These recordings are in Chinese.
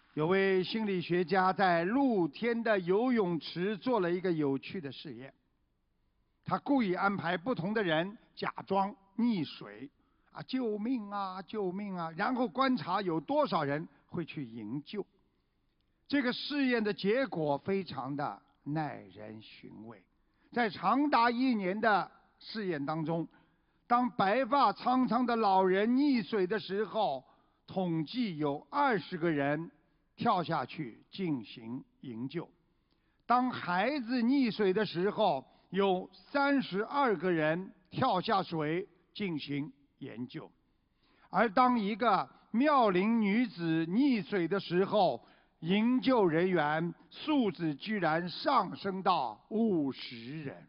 有位心理学家在露天的游泳池做了一个有趣的试验，他故意安排不同的人假装溺水，救命啊，救命啊！然后观察有多少人会去营救。这个试验的结果非常的耐人寻味。在长达1年的试验当中，当白发苍苍的老人溺水的时候，统计有20个人跳下去进行营救；当孩子溺水的时候，有32个人跳下水进行研究；而当一个妙龄女子溺水的时候，营救人员数字居然上升到50人。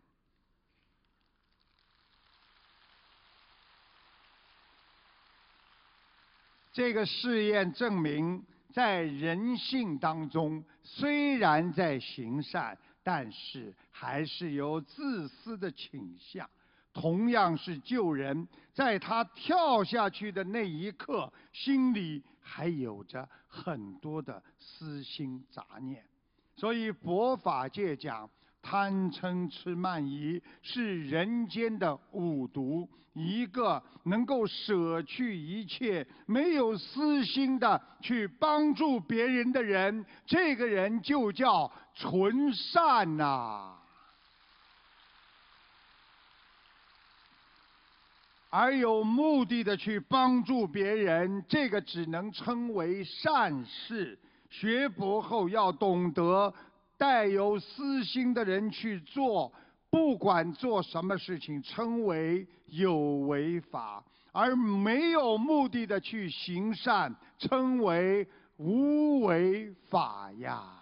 这个试验证明，在人性当中，虽然在行善，但是还是有自私的倾向。同样是救人，在他跳下去的那一刻，心里还有着很多的私心杂念。所以佛法界讲，贪嗔痴慢疑是人间的5毒，一个能够舍去一切，没有私心的去帮助别人的人，这个人就叫纯善呐。而有目的的去帮助别人，这个只能称为善事。学佛后要懂得，带有私心的人去做，不管做什么事情，称为有为法；而没有目的的去行善，称为无为法呀。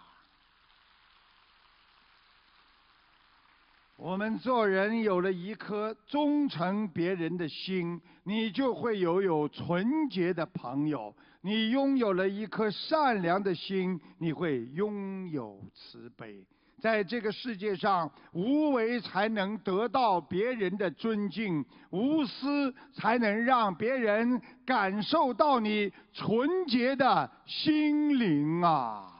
我们做人有了一颗忠诚别人的心，你就会有纯洁的朋友；你拥有了一颗善良的心，你会拥有慈悲。在这个世界上，无为才能得到别人的尊敬，无私才能让别人感受到你纯洁的心灵啊！